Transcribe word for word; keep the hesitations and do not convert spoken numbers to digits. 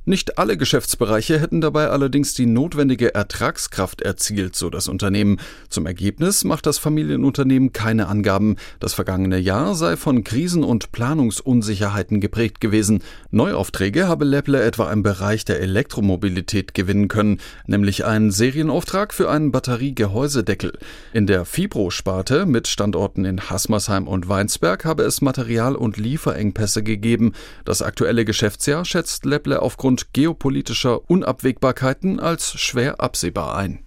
Nicht alle Geschäftsbereiche hätten dabei allerdings die notwendige Ertragskraft erzielt, so das Unternehmen. Zum Ergebnis macht das Familienunternehmen keine Angaben. Das vergangene Jahr sei von Krisen und Planungsunsicherheiten geprägt gewesen. Neuaufträge habe Läpple etwa im Bereich der Elektromobilität gewinnen können, nämlich einen Serienauftrag für einen Batteriegehäusedeckel. In der Fibro-Sparte mit Standorten in Haßmersheim und Weinsberg habe es Material- und Lieferengpässe gegeben. Das aktuelle Geschäftsjahr schätzt Läpple aufgrund geopolitischer Unabwägbarkeiten als schwer absehbar ein.